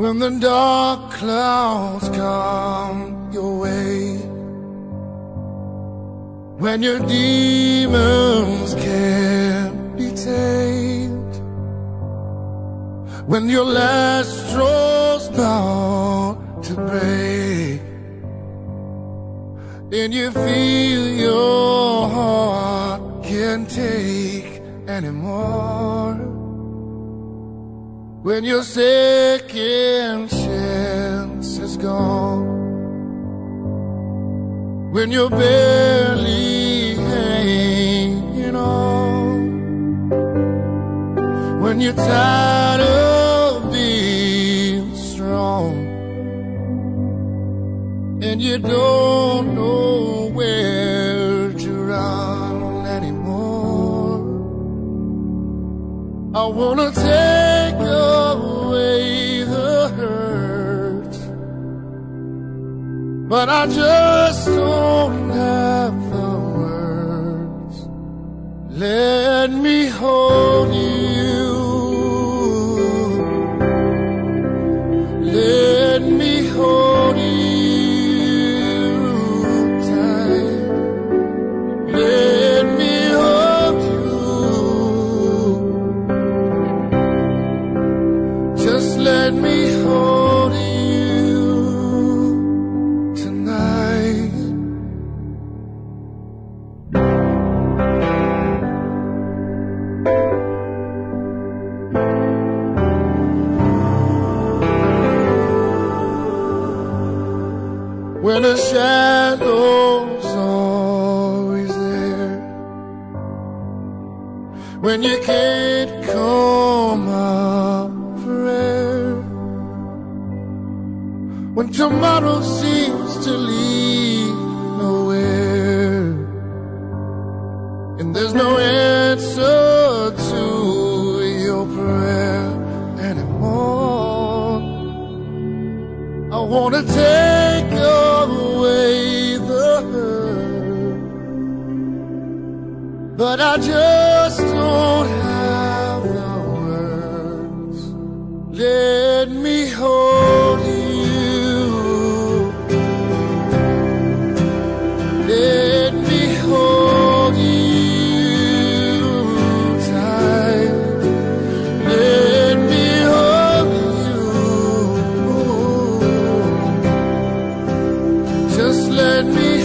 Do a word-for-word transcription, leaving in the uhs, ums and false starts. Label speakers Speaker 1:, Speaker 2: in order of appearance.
Speaker 1: When the dark clouds come your way, when your demons can't be tamed, when your last straw's bound to break, and you feel your heart can't take anymore, when your second chance is gone, when you're barely hanging on, when you're tired of being strong, and you don't know where to run anymore, I wanna take away the hurt, but I just don't have the words. Let me hold you, let me hold you tight, let me hold you, just let me hold you tonight. When the shadow's always there, when you can't come up for air, when tomorrow seems to lead nowhere, and there's no answer to your prayer anymore, I wanna take away the hurt, but I just don't have the words. Let me hold you, let me hold you tight, let me hold you, just let me